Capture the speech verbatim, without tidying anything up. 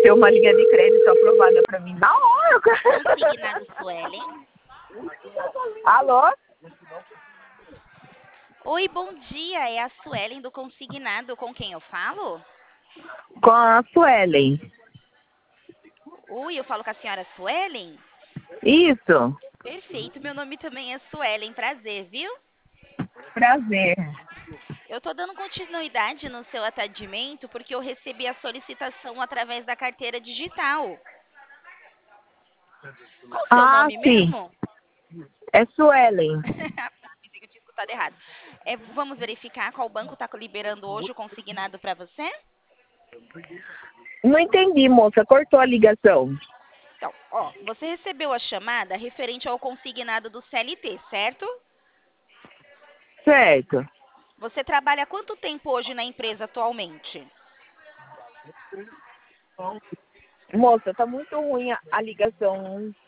ter uma linha de crédito aprovada para mim na hora. Consignado Suelen. Alô? Oi, bom dia. É a Suelen do Consignado. Com quem eu falo? Com a Suelen. Oi, eu falo com a senhora Suelen? Isso. Perfeito. Meu nome também é Suelen. Prazer, viu? Prazer. Eu tô dando continuidade no seu atendimento porque eu recebi a solicitação através da carteira digital. Qual o seu Ah, nome sim. mesmo? É Suelen. Pensei que eu tinha escutado errado. É, vamos verificar qual banco está liberando hoje o consignado para você? Não entendi, moça. Cortou a ligação. Então, ó, você recebeu a chamada referente ao consignado do C L T, certo? Certo. Você trabalha há quanto tempo hoje na empresa atualmente? Moça, tá muito ruim a, a ligação.